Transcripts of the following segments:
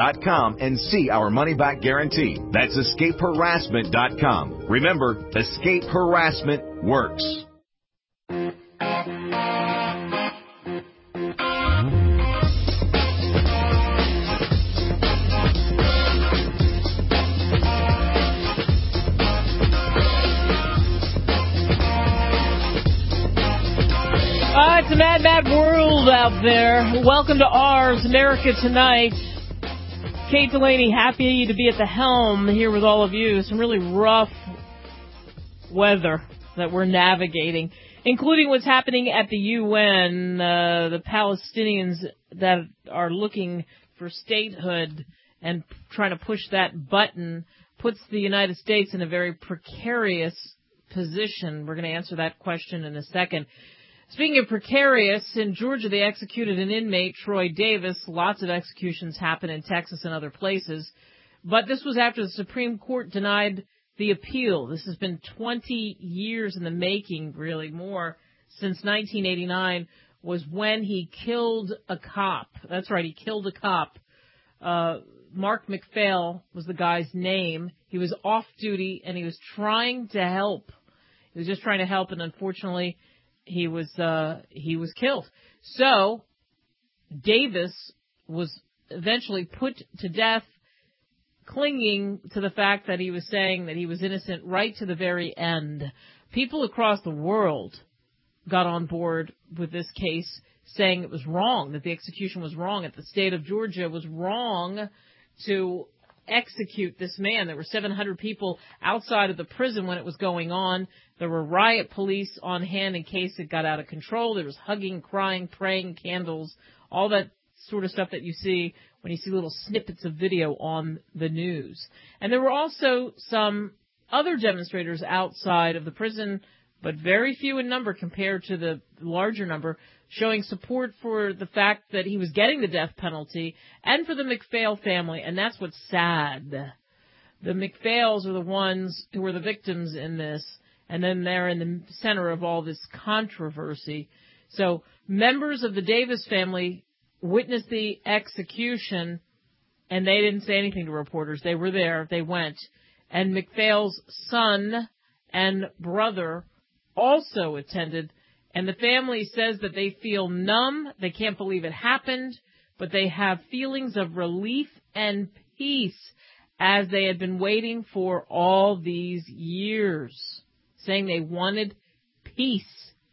escapeharassment.com and see our money-back guarantee. That's escapeharassment.com. Remember, Escape Harassment works. It's a mad, mad world out there. Welcome to ours, America Tonight. Kate Delaney, happy to be at the helm here with all of you. Some really rough weather that we're navigating, including what's happening at the UN. The Palestinians that are looking for statehood and trying to push that button puts the United States in a very precarious position. We're going to answer that question in a second. Speaking of precarious, in Georgia they executed an inmate, Troy Davis. Lots of executions happen in Texas and other places. But this was after the Supreme Court denied the appeal. This has been 20 years in the making, really more, since 1989 was when he killed a cop. That's right, he killed a cop. Mark McPhail was the guy's name. He was off duty and he was trying to help. He was just trying to help, and unfortunately he was killed. So Davis was eventually put to death, clinging to the fact that he was saying that he was innocent right to the very end. People across the world got on board with this case, saying it was wrong, that the execution was wrong, that the state of Georgia was wrong to execute this man. There were 700 people outside of the prison when it was going on. There were riot police on hand in case it got out of control. There was hugging, crying, praying, candles, all that sort of stuff that you see when you see little snippets of video on the news. And there were also some other demonstrators outside of the prison, but very few in number compared to the larger number, showing support for the fact that he was getting the death penalty and for the McPhail family. And that's what's sad. The McPhails are the ones who were the victims in this, and then they're in the center of all this controversy. So members of the Davis family witnessed the execution, and they didn't say anything to reporters. They were there. They went. And McPhail's son and brother also attended. And the family says that they feel numb. They can't believe it happened, but they have feelings of relief and peace as they had been waiting for all these years, saying they wanted peace.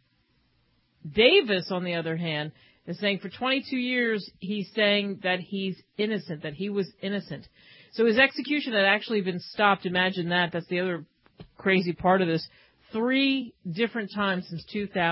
Davis, on the other hand, is saying for 22 years he's saying that he's innocent, that he was innocent. So his execution had actually been stopped. Imagine that. That's the other crazy part of this. 3 different times since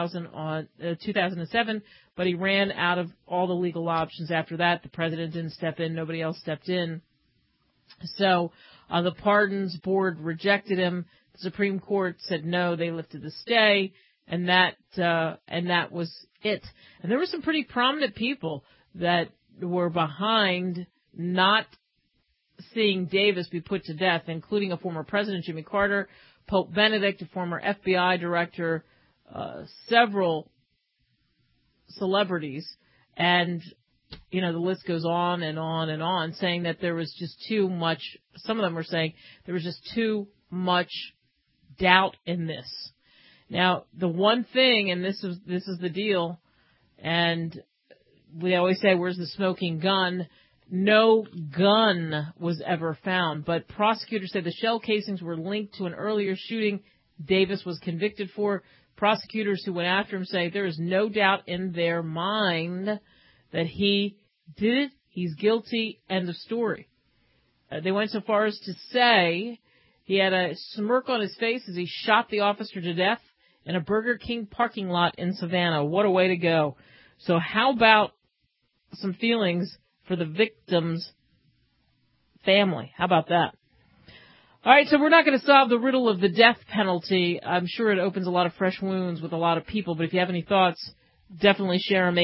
2007, but he ran out of all the legal options after that. The president didn't step in. Nobody else stepped in. So the pardons board rejected him. The Supreme Court said no. They lifted the stay, and that was it. And there were some pretty prominent people that were behind not seeing Davis be put to death, including a former president, Jimmy Carter, Pope Benedict, a former FBI director, several celebrities, and, you know, the list goes on and on and on, saying that there was just too much, some of them were saying there was just too much doubt in this. Now, the one thing, and this is the deal, and we always say, where's the smoking gun? No gun was ever found, but prosecutors said the shell casings were linked to an earlier shooting Davis was convicted for. Prosecutors who went after him say there is no doubt in their mind that he did it, he's guilty, end of story. They went so far as to say he had a smirk on his face as he shot the officer to death in a Burger King parking lot in Savannah. What a way to go. So how about some feelings for the victim's family? How about that? All right, so we're not going to solve the riddle of the death penalty. I'm sure it opens a lot of fresh wounds with a lot of people, but if you have any thoughts, definitely share them.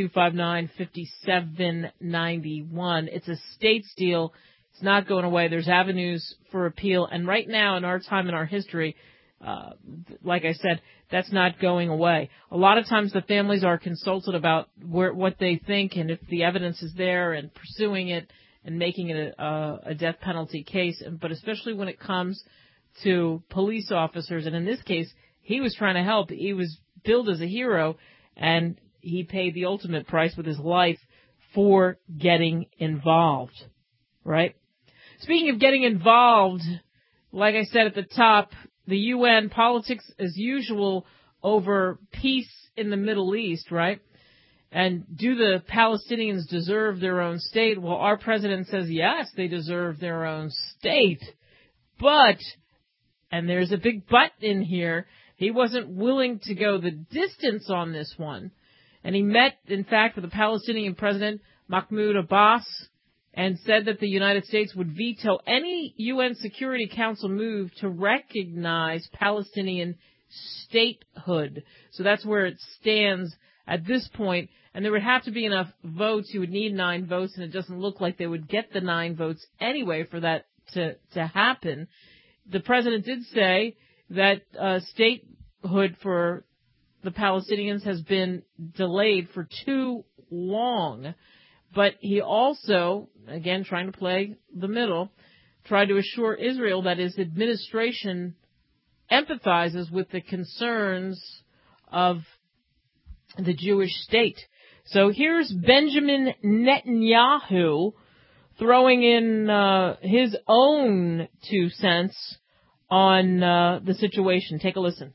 800-259-5791. It's a state's deal. It's not going away. There's avenues for appeal. And right now in our time in our history, like I said, that's not going away. A lot of times the families are consulted about what they think and if the evidence is there and pursuing it and making it a death penalty case, but especially when it comes to police officers. And in this case, he was trying to help. He was billed as a hero, and he paid the ultimate price with his life for getting involved, right? Speaking of getting involved, like I said at the top, the UN, politics as usual over peace in the Middle East, right? And do the Palestinians deserve their own state? Well, our president says yes, they deserve their own state. But, and there's a big but in here, he wasn't willing to go the distance on this one. And he met, in fact, with the Palestinian president, Mahmoud Abbas, and said that the United States would veto any UN Security Council move to recognize Palestinian statehood. So that's where it stands at this point. And there would have to be enough votes. You would need 9 votes, and it doesn't look like they would get the 9 votes anyway for that to happen. The president did say that statehood for the Palestinians has been delayed for too long. But he also, again, trying to play the middle, tried to assure Israel that his administration empathizes with the concerns of the Jewish state. So here's Benjamin Netanyahu throwing in his own 2 cents on the situation. Take a listen.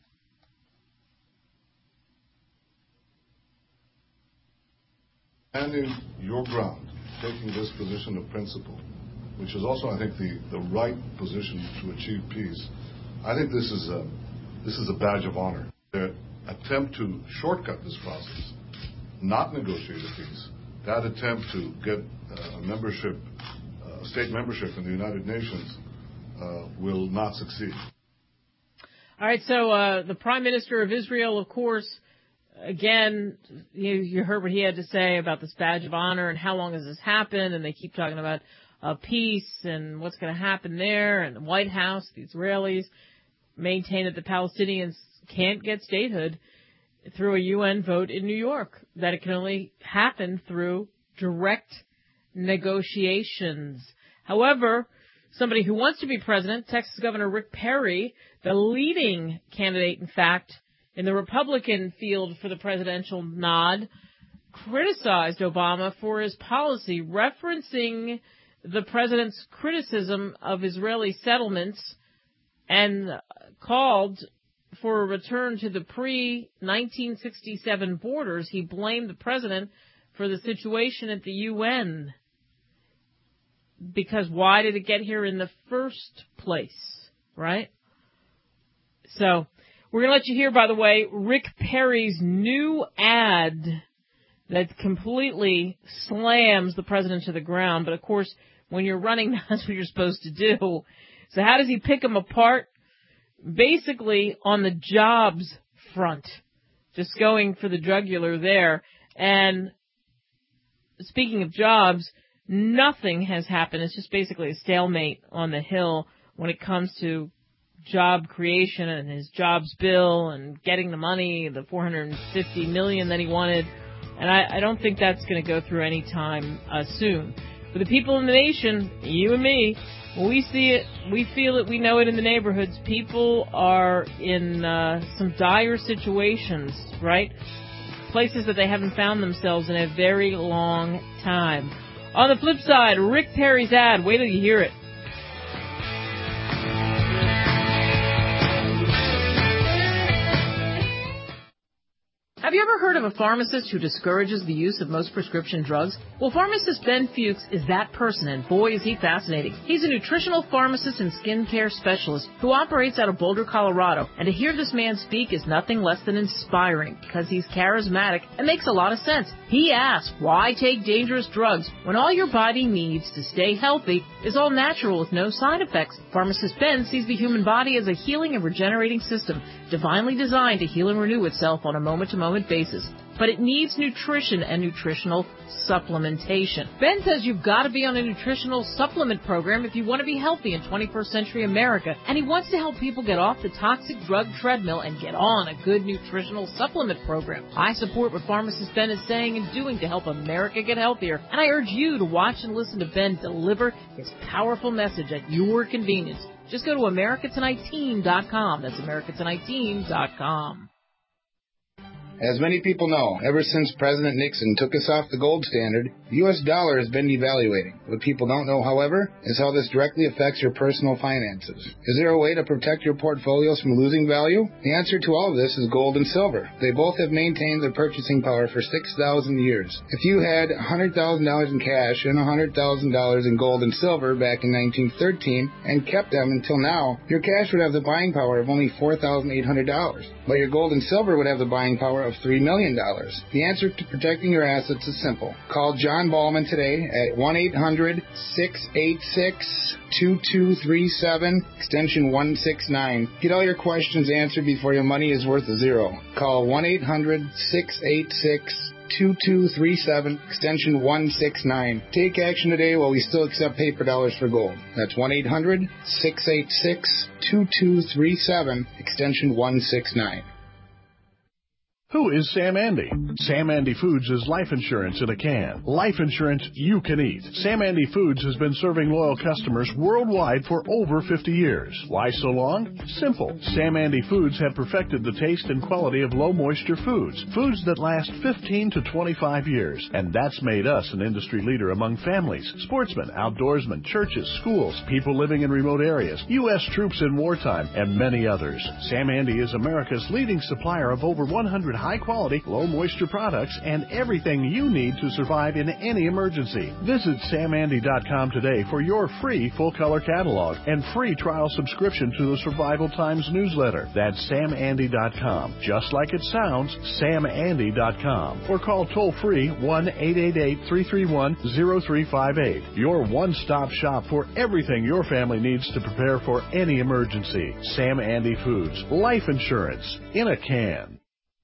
Standing your ground, taking this position of principle, which is also, I think, the right position to achieve peace. I think this is a badge of honor. Their attempt to shortcut this process, not negotiate a peace, that attempt to get state membership in the United Nations will not succeed. All right, so the Prime Minister of Israel, of course, again, you heard what he had to say about this badge of honor and how long has this happened, and they keep talking about peace and what's going to happen there, and the White House, the Israelis, maintain that the Palestinians can't get statehood through a UN vote in New York, that it can only happen through direct negotiations. However, somebody who wants to be president, Texas Governor Rick Perry, the leading candidate, in fact, in the Republican field for the presidential nod, criticized Obama for his policy, referencing the president's criticism of Israeli settlements and called for a return to the pre-1967 borders. He blamed the president for the situation at the UN. Because why did it get here in the first place, right? So, we're going to let you hear, by the way, Rick Perry's new ad that completely slams the president to the ground. But, of course, when you're running, that's what you're supposed to do. So how does he pick them apart? Basically, on the jobs front. Just going for the jugular there. And speaking of jobs, nothing has happened. It's just basically a stalemate on the Hill when it comes to job creation and his jobs bill and getting the money, the $450 million that he wanted. And I don't think that's going to go through any time soon. For the people in the nation, you and me, when we see it, we feel it, we know it in the neighborhoods. People are in some dire situations, right? Places that they haven't found themselves in a very long time. On the flip side, Rick Perry's ad, wait till you hear it. Have you ever heard of a pharmacist who discourages the use of most prescription drugs? Well, pharmacist Ben Fuchs is that person, and boy, is he fascinating. He's a nutritional pharmacist and skincare specialist who operates out of Boulder, Colorado. And to hear this man speak is nothing less than inspiring because he's charismatic and makes a lot of sense. He asks, why take dangerous drugs when all your body needs to stay healthy is all natural with no side effects? Pharmacist Ben sees the human body as a healing and regenerating system, divinely designed to heal and renew itself on a moment-to-moment basis. but it needs nutrition and nutritional supplementation. Ben says you've got to be on a nutritional supplement program if you want to be healthy in 21st century America, and he wants to help people get off the toxic drug treadmill and get on a good nutritional supplement program. I support what pharmacist Ben is saying and doing to help America get healthier, and I urge you to watch and listen to Ben deliver his powerful message at your convenience. Just go to AmericaTonightTeam.com. That's AmericaTonightTeam.com. As many people know, ever since President Nixon took us off the gold standard, the U.S. dollar has been devaluating. What people don't know, however, is how this directly affects your personal finances. Is there a way to protect your portfolios from losing value? The answer to all of this is gold and silver. They both have maintained their purchasing power for 6,000 years. If you had $100,000 in cash and $100,000 in gold and silver back in 1913 and kept them until now, your cash would have the buying power of only $4,800, but your gold and silver would have the buying power of $3 million. The answer to protecting your assets is simple. Call John Ballman today at 1-800-686-2237, extension 169. Get all your questions answered before your money is worth a zero. Call 1-800-686-2237, extension 169. Take action today while we still accept paper dollars for gold. That's 1-800-686-2237, extension 169. Who is Sam Andy? Sam Andy Foods is life insurance in a can. Life insurance you can eat. Sam Andy Foods has been serving loyal customers worldwide for over 50 years. Why so long? Simple. Sam Andy Foods have perfected the taste and quality of low-moisture foods. Foods that last 15 to 25 years. And that's made us an industry leader among families, sportsmen, outdoorsmen, churches, schools, people living in remote areas, U.S. troops in wartime, and many others. Sam Andy is America's leading supplier of over 100 high-quality, low-moisture products and everything you need to survive in any emergency. Visit SamAndy.com today for your free full-color catalog and free trial subscription to the Survival Times newsletter. That's SamAndy.com. Just like it sounds, SamAndy.com. Or call toll-free 1-888-331-0358. Your one-stop shop for everything your family needs to prepare for any emergency. Sam Andy Foods. Life insurance in a can.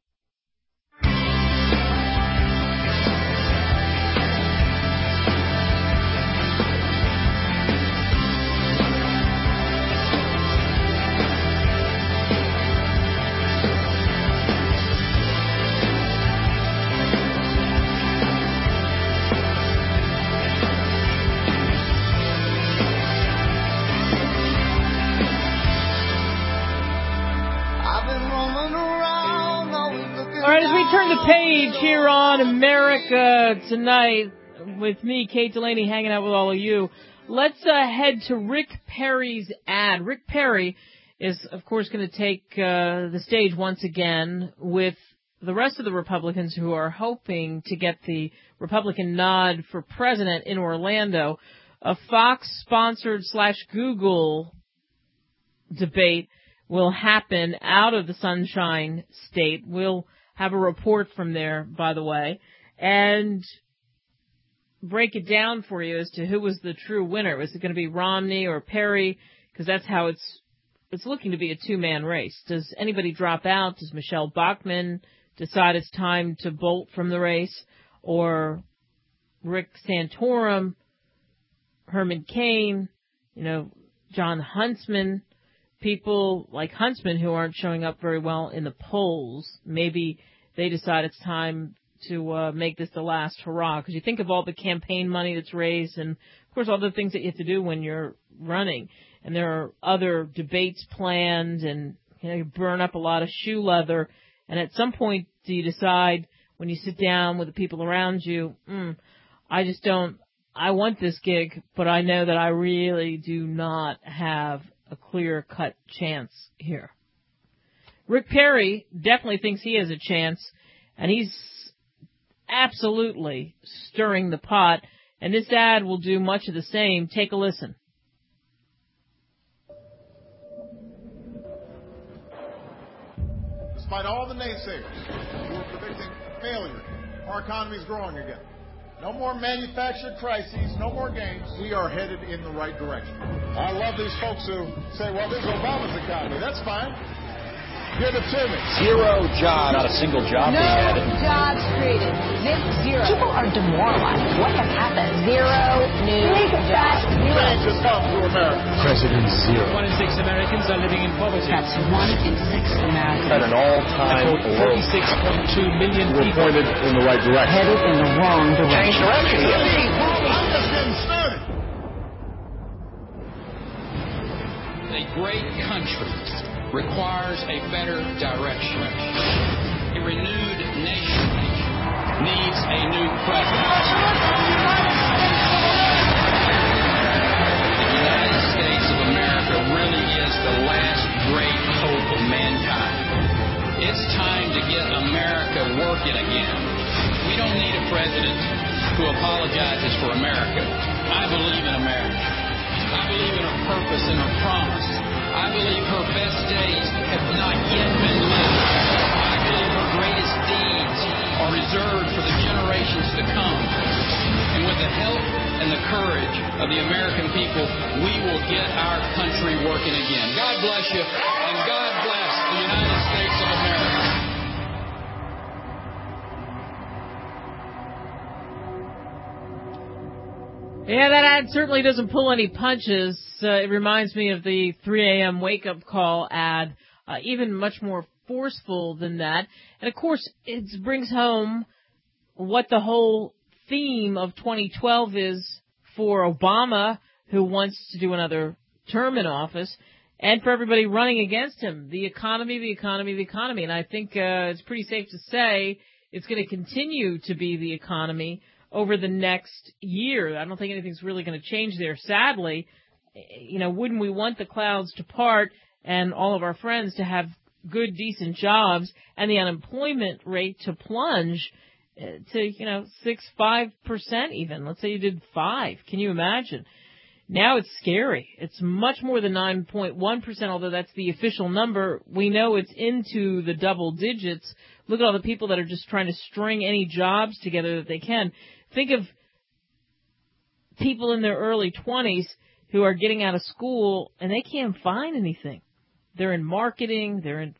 Turn the page here on America Tonight with me, Kate Delaney, hanging out with all of you. Let's head to Rick Perry's ad. Rick Perry is, of course, going to take the stage once again with the rest of the Republicans who are hoping to get the Republican nod for president in Orlando. A Fox-sponsored / Google debate will happen out of the Sunshine State. We'll have a report from there, by the way, and break it down for you as to who was the true winner. Was it going to be Romney or Perry? Because that's how it's looking to be a two-man race. Does anybody drop out? Does Michelle Bachmann decide it's time to bolt from the race? Or Rick Santorum, Herman Cain, John Huntsman, people like Huntsman who aren't showing up very well in the polls, maybe they decide it's time to make this the last hurrah. Because you think of all the campaign money that's raised and, of course, all the things that you have to do when you're running. And there are other debates planned and you burn up a lot of shoe leather. And at some point, do you decide when you sit down with the people around you, I want this gig, but I know that I really do not have a clear-cut chance here. Rick Perry definitely thinks he has a chance, and he's absolutely stirring the pot, and this ad will do much of the same. Take a listen. Despite all the naysayers who are predicting failure, our economy is growing again. No more manufactured crises, no more gains. We are headed in the right direction. I love these folks who say, well, this is Obama's economy. That's fine. Give it to me. Zero jobs. Not a single job being added. No jobs created. Zip, zero. People are demoralized. What has happened? Zero new jobs. Change has come to America. President zero. 1 in 6 Americans are living in poverty. That's 1 in 6 Americans. At an all-time low. 46.2 million We're people. pointed in the right direction. Headed in the wrong direction. Change direction here. I'm just getting started. A great country requires a better direction. A renewed nation needs a new president. The United States of America really is the last great hope of mankind. It's time to get America working again. We don't need a president who apologizes for America. I believe in America. I believe in her purpose and her promise. I believe her best days have not yet been lived. I believe her greatest deeds are reserved for the generations to come. And with the help and the courage of the American people, we will get our country working again. God bless you, and God bless the United States of America. Yeah, that ad certainly doesn't pull any punches. It reminds me of the 3 a.m. wake-up call ad, even much more forceful than that. And, of course, it brings home what the whole theme of 2012 is for Obama, who wants to do another term in office, and for everybody running against him. The economy, the economy, the economy. And I think it's pretty safe to say it's going to continue to be the economy over the next year. I don't think anything's really going to change there. Sadly, wouldn't we want the clouds to part and all of our friends to have good, decent jobs and the unemployment rate to plunge to, 5% even. Let's say you did 5. Can you imagine? Now it's scary. It's much more than 9.1%, although that's the official number. We know it's into the double digits. Look at all the people that are just trying to string any jobs together that they can. Think of people in their early 20s who are getting out of school and they can't find anything. They're in marketing, they're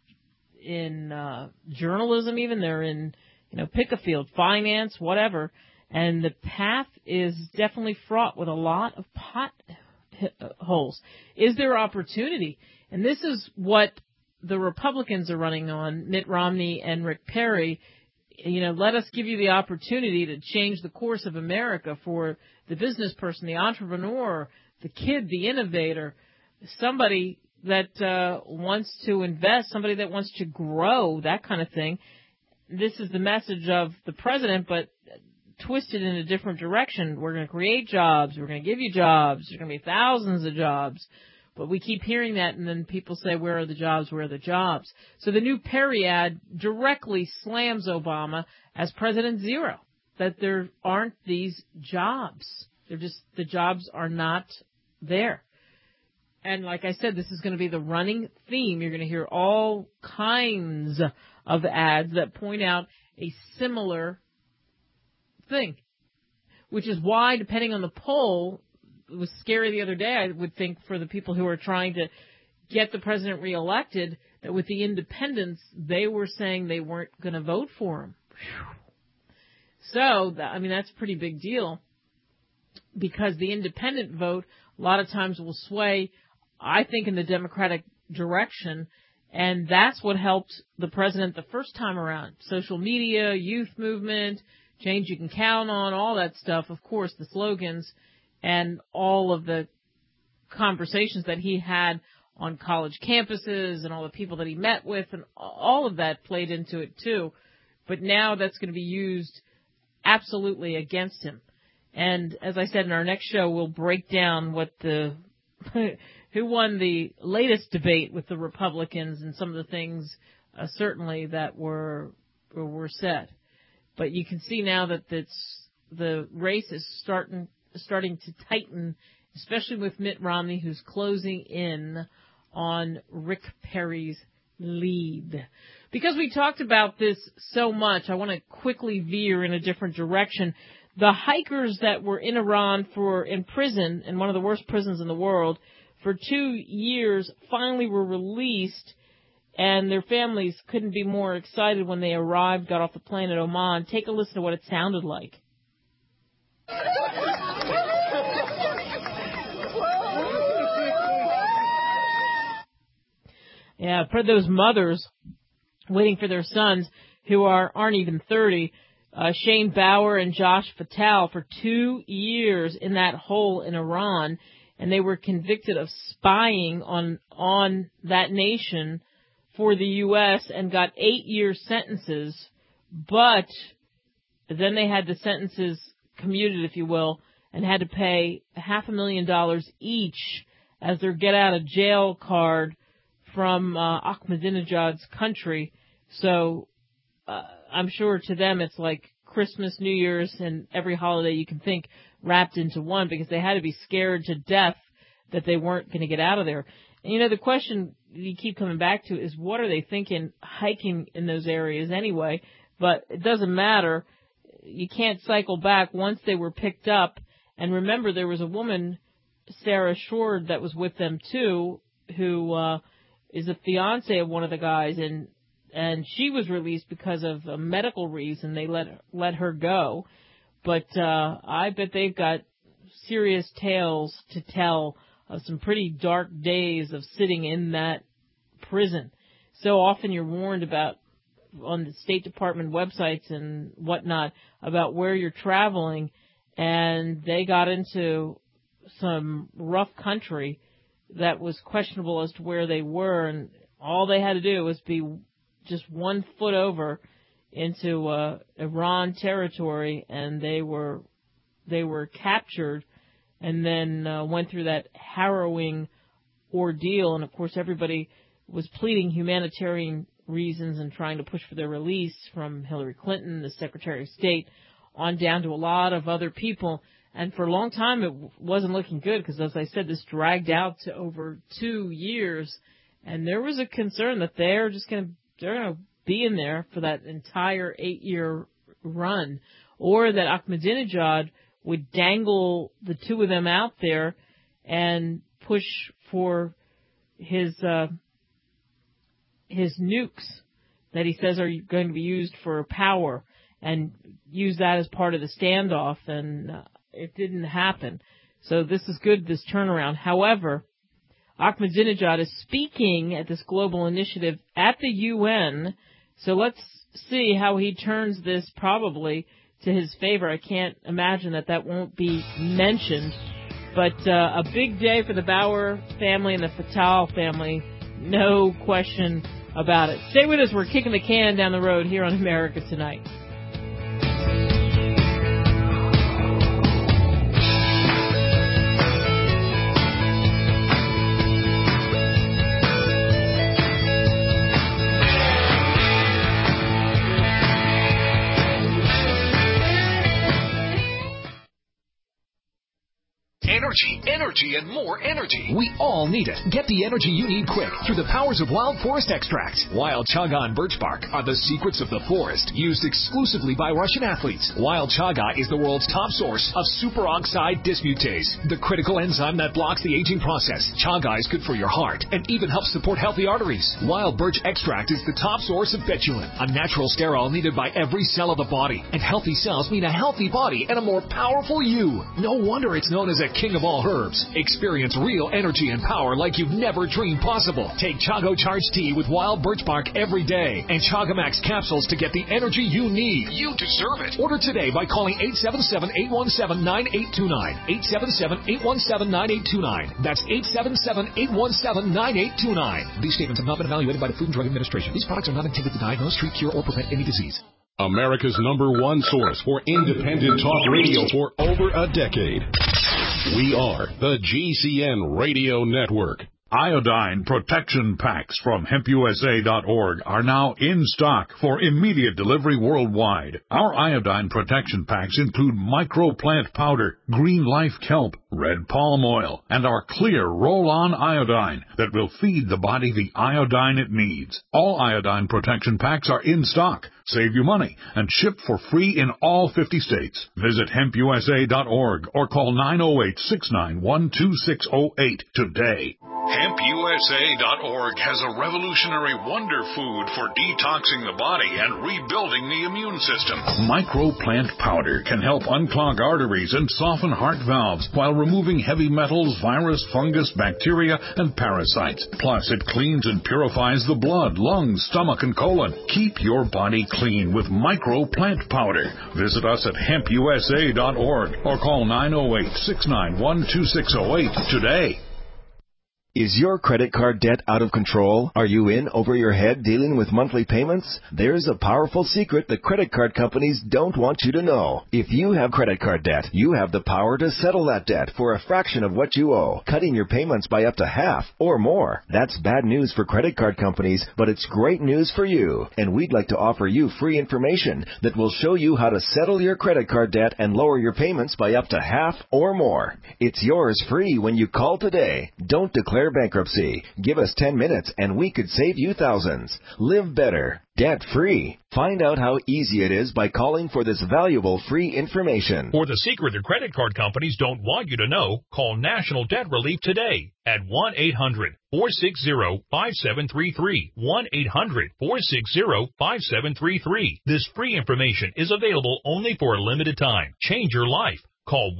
in journalism even, they're in, pick a field, finance, whatever. And the path is definitely fraught with a lot of potholes. Is there opportunity? And this is what the Republicans are running on, Mitt Romney and Rick Perry. Let us give you the opportunity to change the course of America for the business person, the entrepreneur, the kid, the innovator, somebody that wants to invest, somebody that wants to grow, that kind of thing. This is the message of the president, but twisted in a different direction. We're going to create jobs. We're going to give you jobs. There's going to be thousands of jobs. But we keep hearing that, and then people say, where are the jobs? Where are the jobs? So the new Perry ad directly slams Obama as President Zero, that there aren't these jobs. The jobs are not there. And like I said, this is going to be the running theme. You're going to hear all kinds of ads that point out a similar thing, which is why, depending on the poll, it was scary the other day, I would think, for the people who are trying to get the president reelected, that with the independents, they were saying they weren't going to vote for him. So, that's a pretty big deal, because the independent vote a lot of times will sway, I think, in the Democratic direction, and that's what helped the president the first time around. Social media, youth movement, change you can count on, all that stuff, of course, the slogans, and all of the conversations that he had on college campuses and all the people that he met with, and all of that played into it too. But now that's going to be used absolutely against him. And as I said, in our next show, we'll break down what who won the latest debate with the Republicans and some of the things certainly that were said. But you can see now that the race is starting to tighten, especially with Mitt Romney, who's closing in on Rick Perry's lead. Because we talked about this so much, I want to quickly veer in a different direction. The hikers that were in Iran in prison, in one of the worst prisons in the world, for 2 years, finally were released. and their families couldn't be more excited when they arrived, got off the plane at Oman. Take a listen to what it sounded like. Yeah, for those mothers waiting for their sons who aren't even 30, Shane Bauer and Josh Fatal for 2 years in that hole in Iran, and they were convicted of spying on that nation for the U.S. and got 8-year sentences, but then they had the sentences commuted, if you will, and had to pay $500,000 each as their get-out-of-jail card from Ahmadinejad's country. So I'm sure to them it's like Christmas, New Year's, and every holiday you can think wrapped into one, because they had to be scared to death that they weren't going to get out of there. And, you know, the question you keep coming back to is, what are they thinking hiking in those areas anyway? But it doesn't matter. You can't cycle back once they were picked up. And remember, there was a woman, Sarah Shord, that was with them too, who is a fiance of one of the guys, and she was released because of a medical reason. They let her go. But I bet they've got serious tales to tell of some pretty dark days of sitting in that prison. So often you're warned about, on the State Department websites and whatnot, about where you're traveling, and they got into some rough country that was questionable as to where they were, and all they had to do was be just 1 foot over into Iran territory, and they were captured, and then went through that harrowing ordeal. And of course, everybody was pleading humanitarian reasons and trying to push for their release, from Hillary Clinton, the Secretary of State, on down to a lot of other people. And for a long time, it wasn't looking good, because, as I said, this dragged out to over 2 years, and there was a concern that they're going to be in there for that entire 8-year run, or that Ahmadinejad would dangle the two of them out there and push for his nukes that he says are going to be used for power, and use that as part of the standoff, and it didn't happen. So this is good, this turnaround. However, Ahmadinejad is speaking at this global initiative at the UN, so let's see how he turns this probably to his favor. I can't imagine that won't be mentioned, but a big day for the Bauer family and the Fatal family, no question about it. Stay with us. We're kicking the can down the road here on America Tonight. Energy, and more energy. We all need it. Get the energy you need quick through the powers of Wild Forest Extract. Wild Chaga and birch bark are the secrets of the forest, used exclusively by Russian athletes. Wild Chaga is the world's top source of superoxide dismutase, the critical enzyme that blocks the aging process. Chaga is good for your heart and even helps support healthy arteries. Wild Birch Extract is the top source of betulin, a natural sterol needed by every cell of the body. And healthy cells mean a healthy body and a more powerful you. No wonder it's known as a king of all herbs. Experience real energy and power like you've never dreamed possible. Take Chago Charged Tea with wild birch bark every day and Chagamax capsules to get the energy you need. You deserve it. Order today by calling 877-817-9829. 877-817-9829. That's 877-817-9829. These statements have not been evaluated by the Food and Drug Administration. These products are not intended to diagnose, treat, cure, or prevent any disease. America's #1 source for independent talk radio for over a decade. We are the GCN Radio Network. Iodine protection packs from HempUSA.org are now in stock for immediate delivery worldwide. Our iodine protection packs include microplant powder, green life kelp, red palm oil, and our clear roll-on iodine that will feed the body the iodine it needs. All iodine protection packs are in stock. Save you money and ship for free in all 50 states. Visit HempUSA.org or call 908-691-2608 today. HempUSA.org has a revolutionary wonder food for detoxing the body and rebuilding the immune system. Microplant powder can help unclog arteries and soften heart valves while removing heavy metals, virus, fungus, bacteria, and parasites. Plus, it cleans and purifies the blood, lungs, stomach, and colon. Keep your body clean with Microplant powder. Visit us at HempUSA.org or call 908-691-2608 today. Is your credit card debt out of control? Are you in over your head dealing with monthly payments? There's a powerful secret that credit card companies don't want you to know. If you have credit card debt, you have the power to settle that debt for a fraction of what you owe, cutting your payments by up to half or more. That's bad news for credit card companies, but it's great news for you. And we'd like to offer you free information that will show you how to settle your credit card debt and lower your payments by up to half or more. It's yours free when you call today. Don't declare bankruptcy. Give us 10 minutes and we could save you thousands. Live better, debt-free. Find out how easy it is by calling for this valuable free information. For the secret the credit card companies don't want you to know, call National Debt Relief today at 1-800-460-5733. 1-800-460-5733. This free information is available only for a limited time. Change your life. Call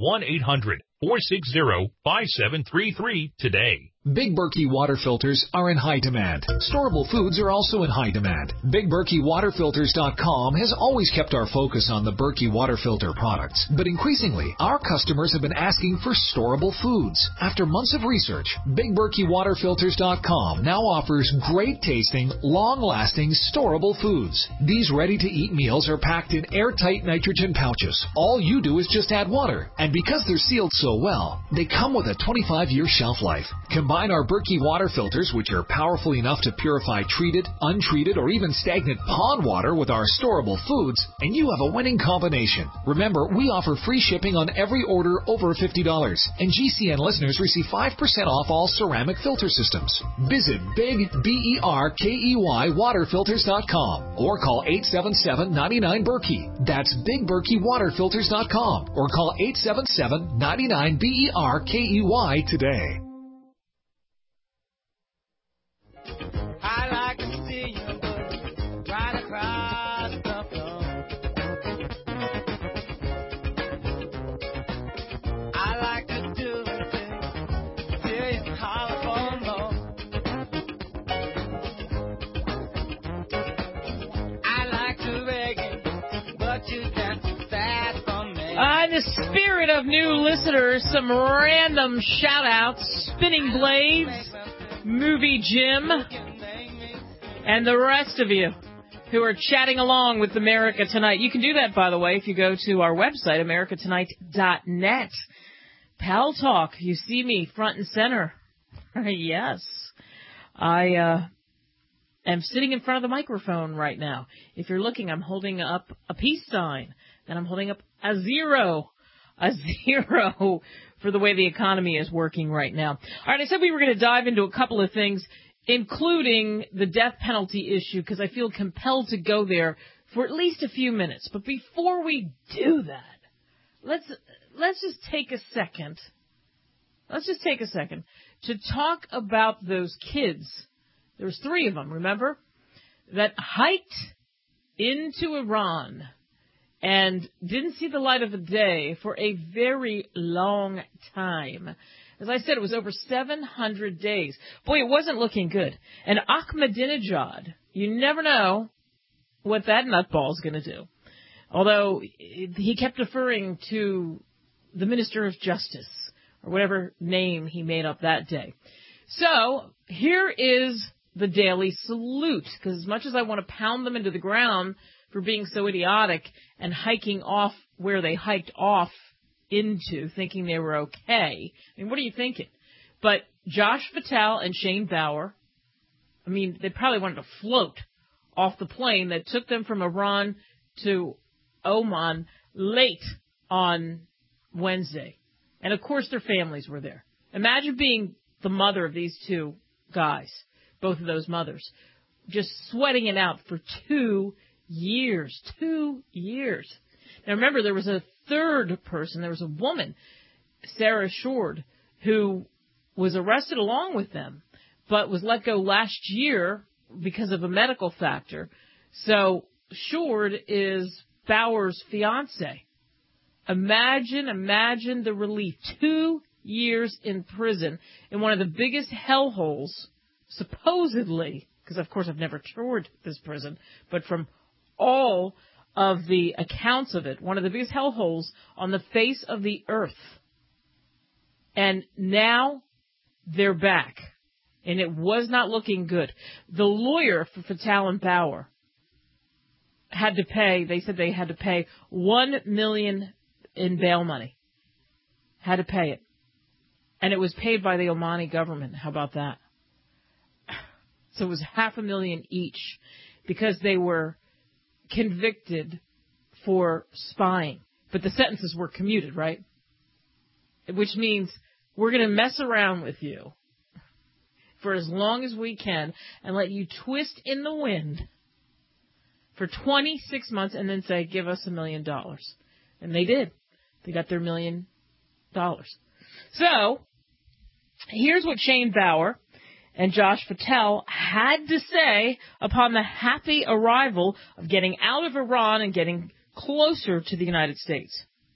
1-800-460-5733 today. Big Berkey water filters are in high demand. Storable foods are also in high demand. BigBerkeyWaterFilters.com has always kept our focus on the Berkey water filter products, but increasingly, our customers have been asking for storable foods. After months of research, BigBerkeyWaterFilters.com now offers great tasting, long-lasting, storable foods. These ready-to-eat meals are packed in airtight nitrogen pouches. All you do is just add water, and because they're sealed so well, they come with a 25-year shelf life. Combine our Berkey water filters, which are powerful enough to purify treated, untreated, or even stagnant pond water with our storable foods, and you have a winning combination. Remember, we offer free shipping on every order over $50, and GCN listeners receive 5% off all ceramic filter systems. Visit BigBerkeyWaterFilters.com or call 877-99-BERKEY. That's BigBerkeyWaterFilters.com or call 877-99-BERKEY today. I like to see you right across the floor. I like to do it till you holler for more. I like to beg you, but you got too fast for me. In the spirit of new listeners, some random shout-outs. Spinning Blades, Movie Jim, and the rest of you who are chatting along with America Tonight. You can do that, by the way, if you go to our website, americatonight.net. Pal Talk, you see me front and center. Yes. I am sitting in front of the microphone right now. If you're looking, I'm holding up a peace sign, and I'm holding up a zero for the way the economy is working right now. All right, I said we were going to dive into a couple of things, including the death penalty issue, because I feel compelled to go there for at least a few minutes. But before we do that, let's just take a second. Let's just take a second to talk about those kids. There was 3 of them, remember, that hiked into Iran and didn't see the light of the day for a very long time. As I said, it was over 700 days. Boy, it wasn't looking good. And Ahmadinejad, you never know what that nutball's going to do. Although he kept referring to the Minister of Justice, or whatever name he made up that day. So here is the daily salute, because as much as I want to pound them into the ground for being so idiotic and hiking off where they hiked off into, thinking they were okay. I mean, what are you thinking? But Josh Patel and Shane Bauer, I mean, they probably wanted to float off the plane that took them from Iran to Oman late on Wednesday. And, of course, their families were there. Imagine being the mother of these 2 guys, both of those mothers, just sweating it out for 2 years. 2 years. Now, remember, there was a third person. There was a woman, Sarah Shord, who was arrested along with them, but was let go last year because of a medical factor. So Shord is Bauer's fiance. Imagine the relief. 2 years in prison in one of the biggest hellholes, supposedly, because of course I've never toured this prison, but from all of the accounts of it, one of the biggest hellholes on the face of the earth. And now they're back. And it was not looking good. The lawyer for Fatal and Bauer had to pay, they said they had to pay $1 million in bail money. Had to pay it. And it was paid by the Omani government. How about that? So it was $500,000 each because they were convicted for spying. But the sentences were commuted, right? Which means we're going to mess around with you for as long as we can and let you twist in the wind for 26 months and then say, give us $1 million. And they did. They got their $1 million. So, here's what Shane Bauer and Josh Fatel had to say upon the happy arrival of getting out of Iran and getting closer to the United States.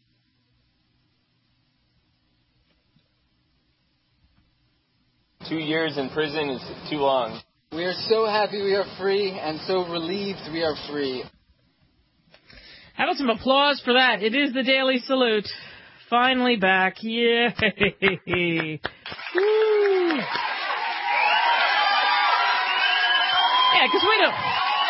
Two years in prison is too long. We are so happy we are free and so relieved we are free. How about some applause for that? It is the Daily Salute. Finally back. Yay! Woo! Yeah, because we don't...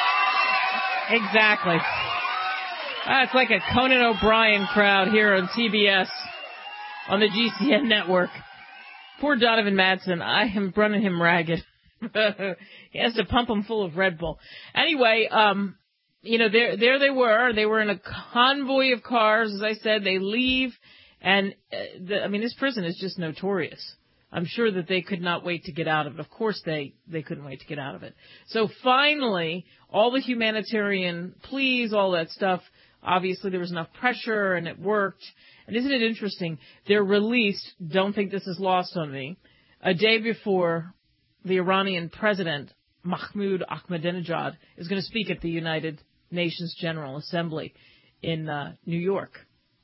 Exactly. It's like a Conan O'Brien crowd here on CBS on the GCN network. Poor Donovan Madsen. I am running him ragged. He has to pump him full of Red Bull. Anyway, there they were. They were in a convoy of cars. As I said, they leave. And, this prison is just notorious. I'm sure that they could not wait to get out of it. Of course they couldn't wait to get out of it. So finally, all the humanitarian pleas, all that stuff, obviously there was enough pressure and it worked. And isn't it interesting? They're released, don't think this is lost on me, a day before the Iranian president, Mahmoud Ahmadinejad, is going to speak at the United Nations General Assembly in New York.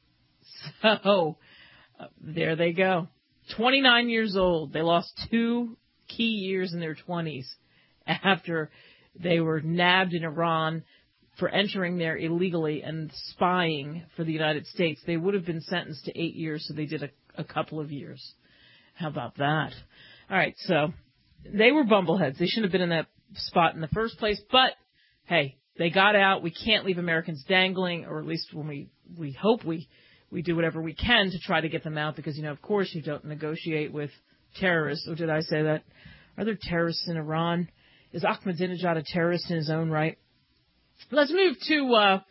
So, there they go. 29 years old. They lost 2 key years in their 20s after they were nabbed in Iran for entering there illegally and spying for the United States. They would have been sentenced to 8 years, so they did a couple of years. How about that? All right, so they were bumbleheads. They shouldn't have been in that spot in the first place, but hey, they got out. We can't leave Americans dangling, or at least when we hope we do whatever we can to try to get them out because, of course you don't negotiate with terrorists. Or did I say that? Are there terrorists in Iran? Is Ahmadinejad a terrorist in his own right? Let's move to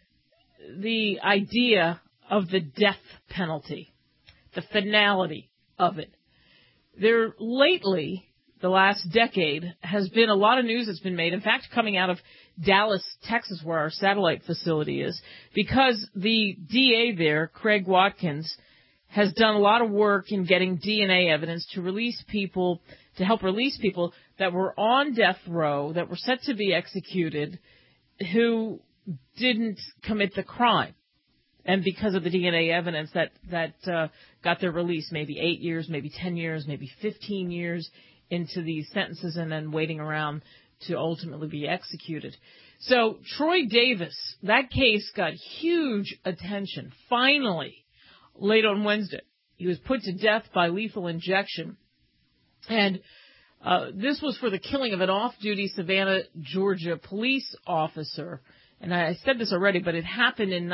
the idea of the death penalty, the finality of it. There lately, the last decade, has been a lot of news that's been made, in fact, coming out of Dallas, Texas, where our satellite facility is, because the DA there, Craig Watkins, has done a lot of work in getting DNA evidence to help release people that were on death row, that were set to be executed, who didn't commit the crime. And because of the DNA evidence that got their release, maybe 8 years, maybe 10 years, maybe 15 years into these sentences and then waiting around to ultimately be executed. So Troy Davis, that case got huge attention. Finally, late on Wednesday, he was put to death by lethal injection. And this was for the killing of an off-duty Savannah, Georgia police officer. And I said this already, but it happened in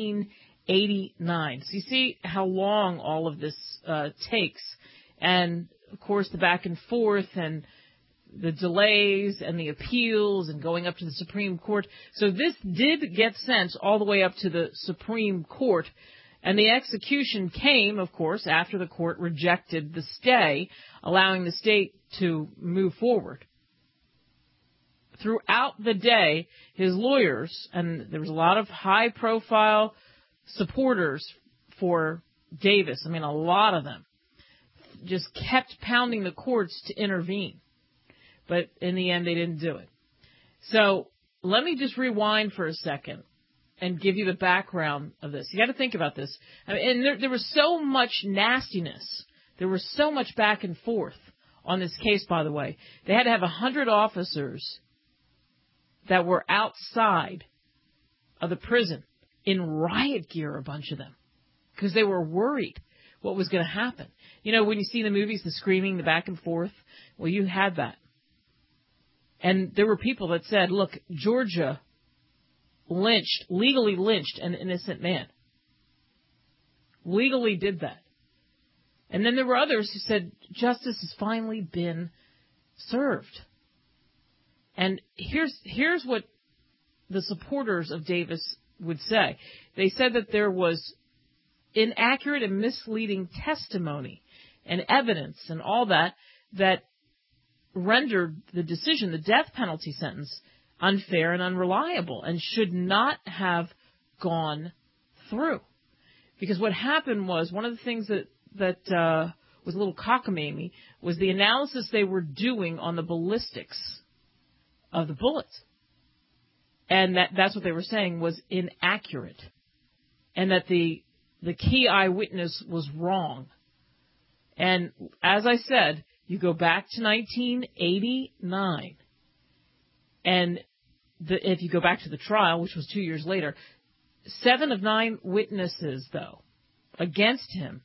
1989. So you see how long all of this takes. And, of course, the back and forth and the delays and the appeals and going up to the Supreme Court. So this did get sent all the way up to the Supreme Court. And the execution came, of course, after the court rejected the stay, allowing the state to move forward. Throughout the day, his lawyers, and there was a lot of high-profile supporters for Davis, a lot of them, just kept pounding the courts to intervene. But in the end, they didn't do it. So let me just rewind for a second and give you the background of this. You got to think about this. I mean, and there was so much nastiness. There was so much back and forth on this case, by the way. They had to have 100 officers that were outside of the prison in riot gear, a bunch of them, because they were worried what was going to happen. You know, when you see in the movies, the screaming, the back and forth, well, you had that. And there were people that said, look, Georgia legally lynched an innocent man. Legally did that. And then there were others who said, justice has finally been served. And here's what the supporters of Davis would say. They said that there was inaccurate and misleading testimony and evidence and all that rendered the decision, the death penalty sentence, unfair and unreliable and should not have gone through. Because what happened was, one of the things that was a little cockamamie was the analysis they were doing on the ballistics of the bullets. And that's what they were saying was inaccurate. And that the key eyewitness was wrong. And as I said, you go back to 1989, and if you go back to the trial, which was 2 years later, 7 of 9 witnesses, though, against him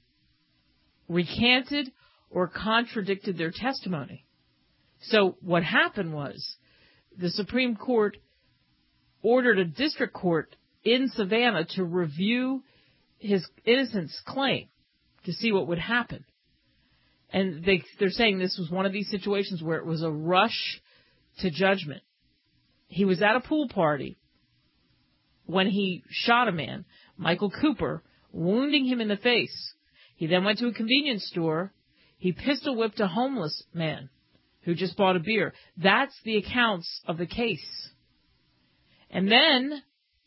recanted or contradicted their testimony. So what happened was the Supreme Court ordered a district court in Savannah to review his innocence claim to see what would happen. And they're saying this was one of these situations where it was a rush to judgment. He was at a pool party when he shot a man, Michael Cooper, wounding him in the face. He then went to a convenience store. He pistol whipped a homeless man who just bought a beer. That's the accounts of the case. And then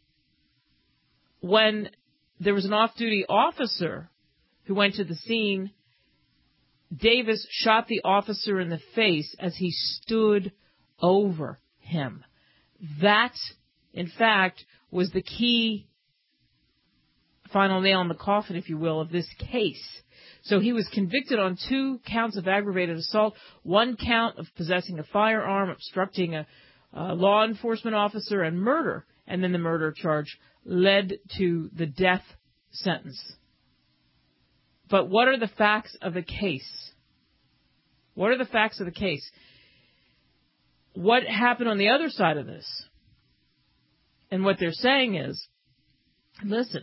when there was an off-duty officer who went to the scene, Davis shot the officer in the face as he stood over him. That, in fact, was the key final nail in the coffin, if you will, of this case. So he was convicted on 2 counts of aggravated assault, 1 count of possessing a firearm, obstructing a law enforcement officer, and murder. And then the murder charge led to the death sentence. But what are the facts of the case? What are the facts of the case? What happened on the other side of this? And what they're saying is, listen,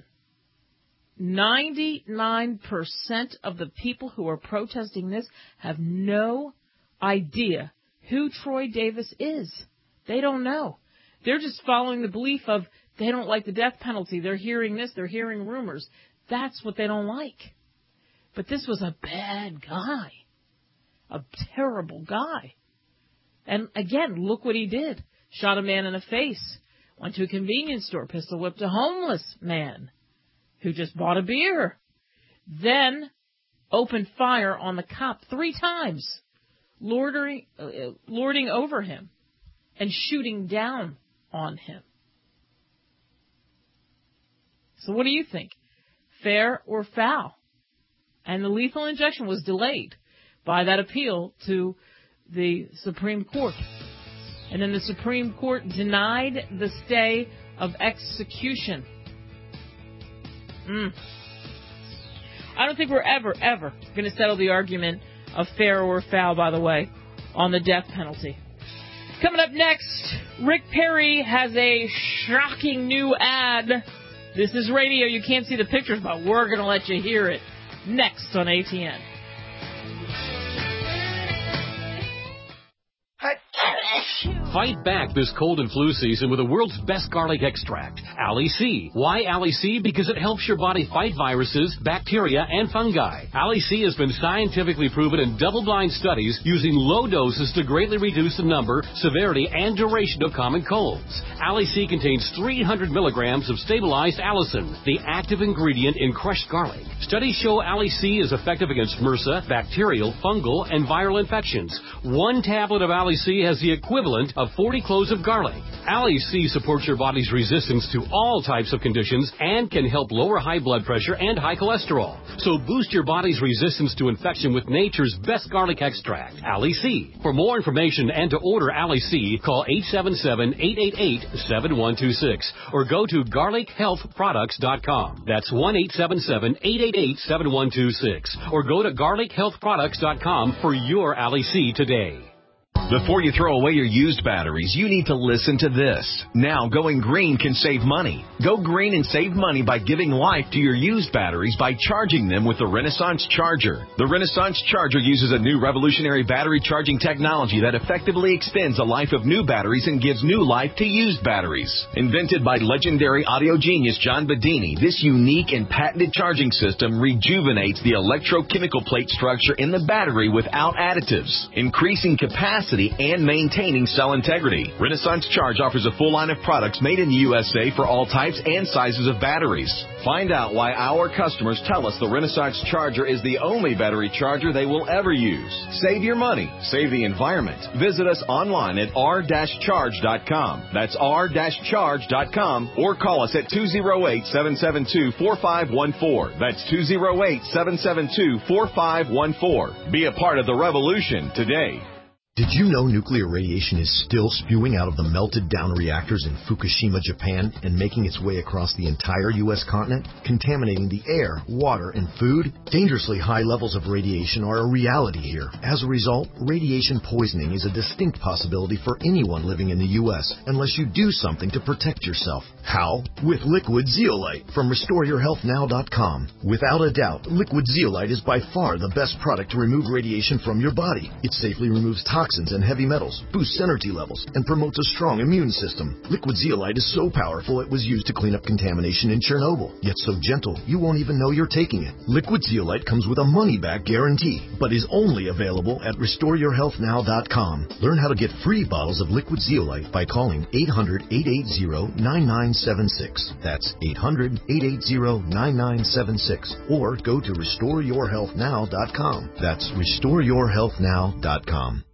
99% of the people who are protesting this have no idea who Troy Davis is. They don't know. They're just following the belief of they don't like the death penalty. They're hearing this. They're hearing rumors. That's what they don't like. But this was a bad guy. A terrible guy. And again, look what he did. Shot a man in the face. Went to a convenience store. Pistol whipped a homeless man who just bought a beer. Then opened fire on the cop 3 times. Lording over him. And shooting down on him. So what do you think? Fair or foul? And the lethal injection was delayed by that appeal to the Supreme Court. And then the Supreme Court denied the stay of execution. I don't think we're ever going to settle the argument of fair or foul, by the way, on the death penalty. Coming up next, Rick Perry has a shocking new ad. This is radio. You can't see the pictures, but we're going to let you hear it. Next on ATN. Fight back this cold and flu season with the world's best garlic extract, Ali C. Why Ali C? Because it helps your body fight viruses, bacteria, and fungi. Ali C has been scientifically proven in double-blind studies using low doses to greatly reduce the number, severity, and duration of common colds. Ali C contains 300 milligrams of stabilized allicin, the active ingredient in crushed garlic. Studies show Ali C is effective against MRSA, bacterial, fungal, and viral infections. One tablet of Ali C has the equivalent of 40 cloves of garlic. Ali C supports your body's resistance to all types of conditions and can help lower high blood pressure and high cholesterol. So boost your body's resistance to infection with nature's best garlic extract, Ali C. For more information and to order Ali C, call 877-888-7126 or go to garlichealthproducts.com. That's 1-877-888-7126 or go to garlichealthproducts.com for your Ali C today. Before you throw away your used batteries, you need to listen to this. Now, going green can save money. Go green and save money by giving life to your used batteries by charging them with the Renaissance Charger. The Renaissance Charger uses a new revolutionary battery charging technology that effectively extends the life of new batteries and gives new life to used batteries. Invented by legendary audio genius John Bedini, this unique and patented charging system rejuvenates the electrochemical plate structure in the battery without additives, increasing capacity and maintaining cell integrity. Renaissance Charge offers a full line of products made in the USA for all types and sizes of batteries. Find out why our customers tell us the Renaissance Charger is the only battery charger they will ever use. Save your money. Save the environment. Visit us online at r-charge.com. That's r-charge.com or call us at 208-772-4514. That's 208-772-4514. Be a part of the revolution today. Did you know nuclear radiation is still spewing out of the melted down reactors in Fukushima, Japan, and making its way across the entire U.S. continent, contaminating the air, water, and food? Dangerously high levels of radiation are a reality here. As a result, radiation poisoning is a distinct possibility for anyone living in the U.S. unless you do something to protect yourself. How? With Liquid Zeolite from RestoreYourHealthNow.com. Without a doubt, Liquid Zeolite is by far the best product to remove radiation from your body. It safely removes toxins and heavy metals, boosts energy levels, and promotes a strong immune system. Liquid Zeolite is so powerful it was used to clean up contamination in Chernobyl, yet so gentle you won't even know you're taking it. Liquid Zeolite comes with a money-back guarantee, but is only available at RestoreYourHealthNow.com. Learn how to get free bottles of Liquid Zeolite by calling 800-880-9976. That's 800-880-9976. Or go to RestoreYourHealthNow.com. That's RestoreYourHealthNow.com.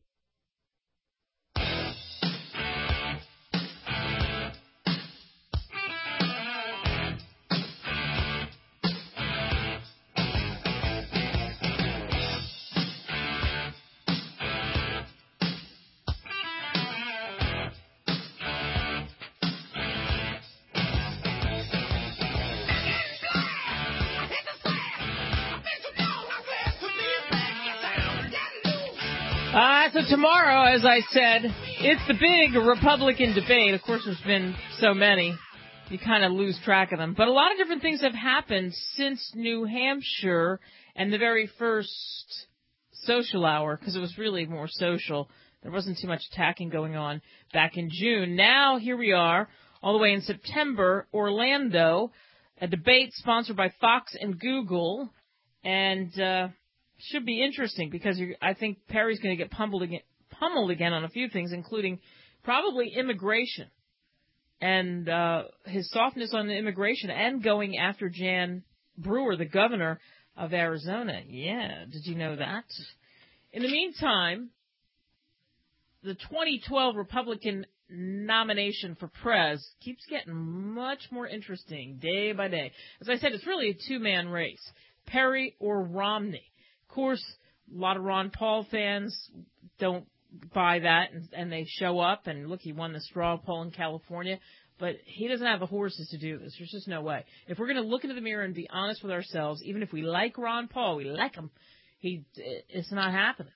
So tomorrow, as I said, it's the big Republican debate. Of course, there's been so many, you kind of lose track of them. But a lot of different things have happened since New Hampshire and the very first social hour, because it was really more social. There wasn't too much attacking going on back in June. Now, here we are, all the way in September, Orlando, a debate sponsored by Fox and Google, and should be interesting because I think Perry's going to get pummeled again on a few things, including probably immigration and his softness on the immigration and going after Jan Brewer, the governor of Arizona. Yeah, did you know that? In the meantime, the 2012 Republican nomination for Prez keeps getting much more interesting day by day. As I said, it's really a two-man race, Perry or Romney. Of course, a lot of Ron Paul fans don't buy that, and they show up, and look, he won the straw poll in California, but he doesn't have the horses to do this. There's just no way. If we're going to look into the mirror and be honest with ourselves, even if we like Ron Paul, we like him, it's not happening.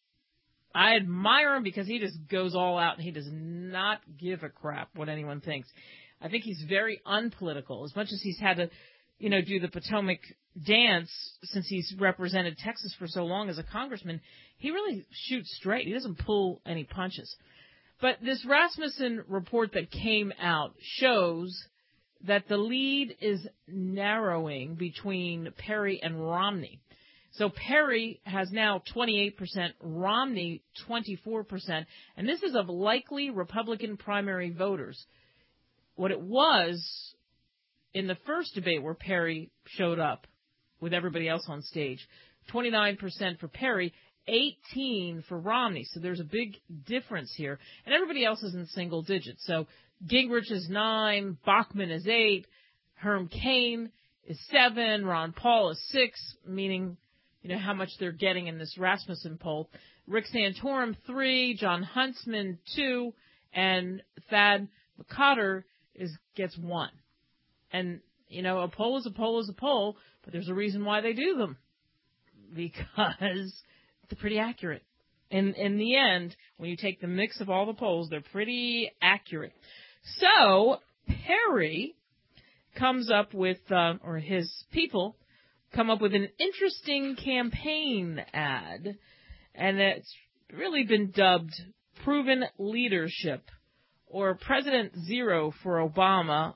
I admire him because he just goes all out, and he does not give a crap what anyone thinks. I think he's very unpolitical, as much as he's had to do the Potomac dance since he's represented Texas for so long as a congressman. He really shoots straight. He doesn't pull any punches. But this Rasmussen report that came out shows that the lead is narrowing between Perry and Romney. So Perry has now 28%, Romney 24%, and this is of likely Republican primary voters. What it was in the first debate where Perry showed up with everybody else on stage, 29% for Perry, 18 for Romney. So there's a big difference here. And everybody else is in single digits. So Gingrich is 9, Bachmann is 8, Herm Cain is 7, Ron Paul is 6, meaning, how much they're getting in this Rasmussen poll. Rick Santorum 3, John Huntsman 2, and Thad McCotter gets 1. And, a poll is a poll is a poll, but there's a reason why they do them. Because they're pretty accurate. In the end, when you take the mix of all the polls, they're pretty accurate. So, Perry comes up with, or his people come up with an interesting campaign ad, and it's really been dubbed Proven Leadership, or President Zero for Obama,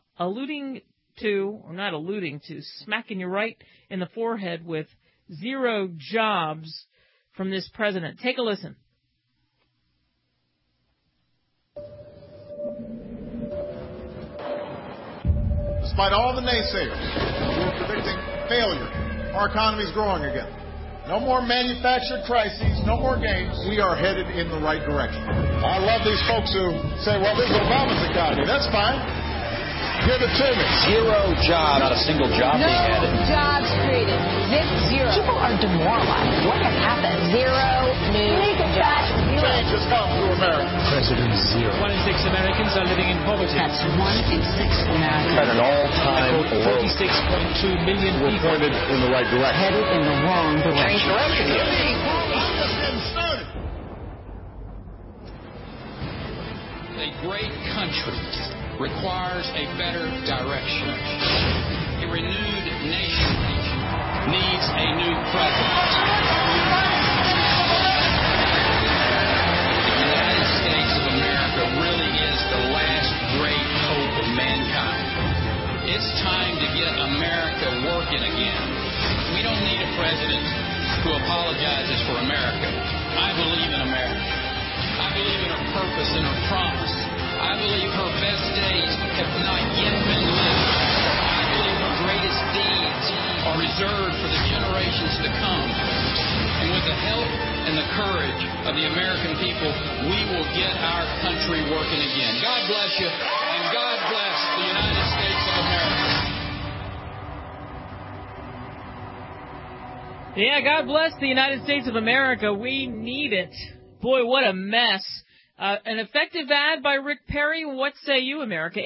smacking you right in the forehead with 0 jobs from this president. Take a listen. Despite all the naysayers who are predicting failure, our economy is growing again. No more manufactured crises, no more gains. We are headed in the right direction. I love these folks who say, well, this is Obama's economy. That's fine. Give it to me. 0 jobs, not a single job being added. No jobs created. Zip 0. People are demoralized. What has happened? 0 new jobs. Change has come to America. President Zero. 1 in 6 Americans are living in poverty. That's 1 in 6 Americans. At an all-time low. 46.2 million We're people. pointed in the right direction. Headed in the wrong direction. A great country requires a better direction. A renewed nation needs a new president. The United States of America really is the last great hope of mankind. It's time to get America working again. We don't need a president who apologizes for America. I believe in America. I believe in her purpose and her promise. I believe her best days have not yet been lived. I believe her greatest deeds are reserved for the generations to come. And with the help and the courage of the American people, we will get our country working again. God bless you, and God bless the United States of America. Yeah, God bless the United States of America. We need it. Boy, what a mess. An effective ad by Rick Perry. What say you, America?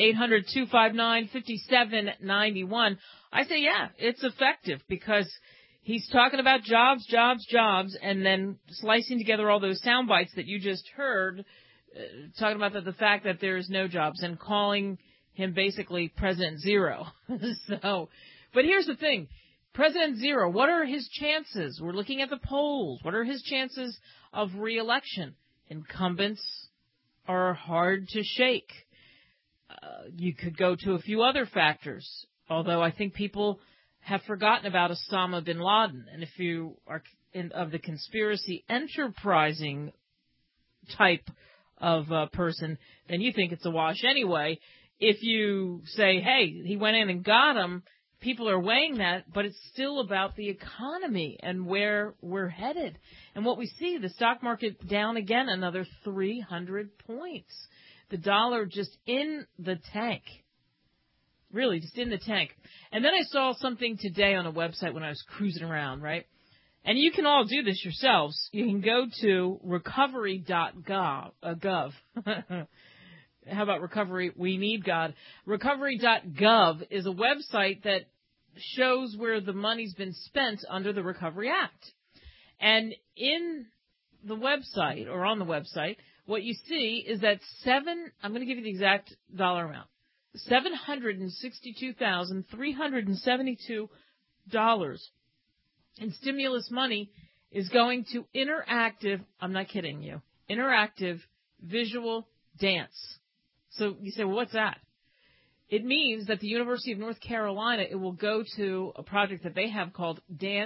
800-259-5791. I say, yeah, it's effective because he's talking about jobs, jobs, jobs, and then slicing together all those sound bites that you just heard, talking about the fact that there's no jobs and calling him basically President Zero. But here's the thing. President Zero, what are his chances? We're looking at the polls. What are his chances of re-election? Incumbents are hard to shake. You could go to a few other factors, although I think people have forgotten about Osama bin Laden. And if you are of the conspiracy enterprising type of person, then you think it's a wash anyway. If you say, hey, he went in and got him, people are weighing that, but it's still about the economy and where we're headed. And what we see, the stock market down again another 300 points. The dollar just in the tank. Really, just in the tank. And then I saw something today on a website when I was cruising around, right? And you can all do this yourselves. You can go to recovery.gov. How about recovery? We need God. Recovery.gov is a website that shows where the money's been spent under the Recovery Act. And in the website, or on the website, what you see is that I'm going to give you the exact dollar amount, $762,372 in stimulus money is going to interactive, I'm not kidding you, interactive visual dance. So you say, well, what's that? It means that the University of North Carolina, it will go to a project that they have called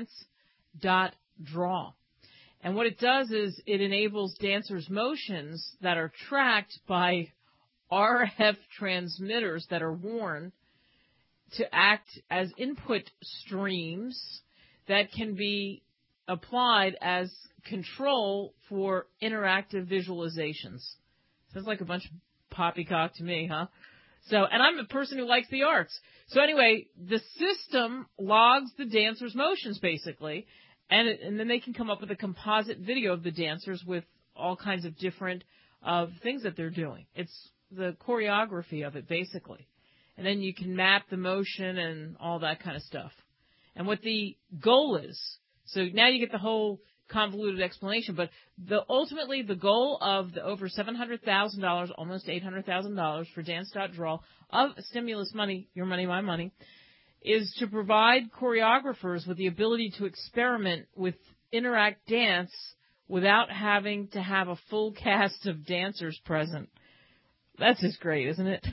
Dance.Draw. And what it does is it enables dancers' motions that are tracked by RF transmitters that are worn to act as input streams that can be applied as control for interactive visualizations. Sounds like a bunch of poppycock to me, huh? So, and I'm a person who likes the arts. So anyway, the system logs the dancers' motions, basically, and then they can come up with a composite video of the dancers with all kinds of different things that they're doing. It's the choreography of it, basically. And then you can map the motion and all that kind of stuff. And what the goal is, so now you get the whole convoluted explanation, but ultimately the goal of the over $700,000, almost $800,000 for Dance.Draw of stimulus money, your money, my money, is to provide choreographers with the ability to experiment with interact dance without having to have a full cast of dancers present. That's just great, isn't it?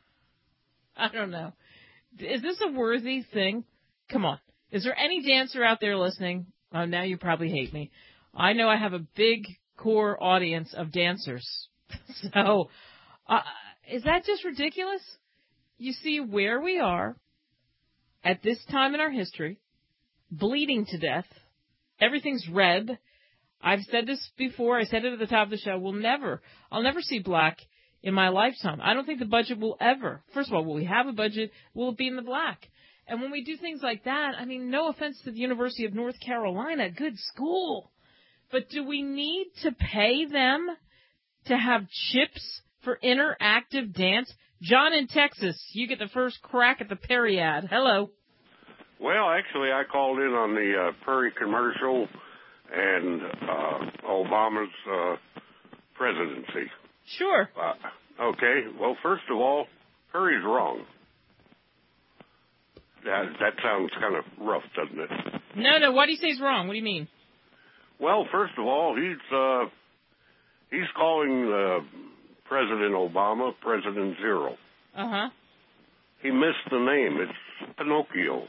I don't know. Is this a worthy thing? Come on. Is there any dancer out there listening? Oh, now you probably hate me. I know I have a big core audience of dancers. So, is that just ridiculous? You see where we are at this time in our history, bleeding to death. Everything's red. I've said this before. I said it at the top of the show. I'll never see black in my lifetime. I don't think the budget will ever. First of all, will we have a budget? Will it be in the black? And when we do things like that, I mean, no offense to the University of North Carolina, good school. But do we need to pay them to have chips for interactive dance? John in Texas, you get the first crack at the Perry ad. Hello. Well, actually, I called in on the Perry commercial and Obama's presidency. Sure. Okay. Well, first of all, Perry's wrong. That sounds kind of rough, doesn't it? No. What do you say is wrong? What do you mean? Well, first of all, he's calling President Obama President Zero. Uh-huh. He missed the name. It's Pinocchio.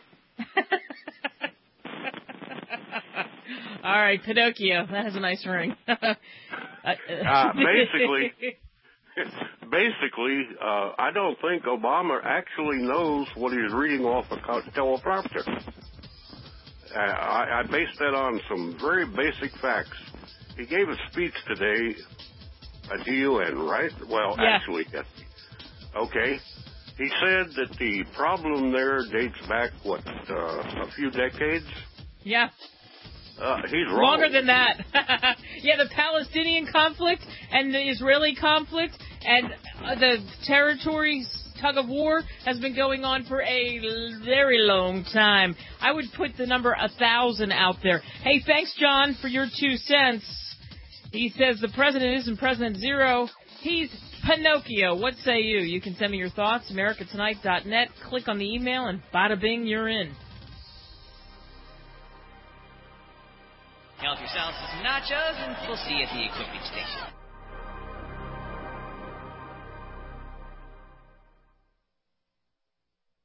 All right, Pinocchio. That has a nice ring. Basically, I don't think Obama actually knows what he's reading off a teleprompter. I based that on some very basic facts. He gave a speech today at the UN, right? Well, yeah. Actually, okay. He said that the problem there dates back, a few decades? Yeah. He's wrong. Longer than that. Yeah, the Palestinian conflict and the Israeli conflict and the territories tug of war has been going on for a very long time. I would put the number 1,000 out there. Hey, thanks, John, for your 2 cents. He says the president isn't President Zero. He's Pinocchio. What say you? You can send me your thoughts, americatonight.net. Click on the email, and bada bing, you're in. Help yourselves to some nachos, and we'll see you at the equipping station.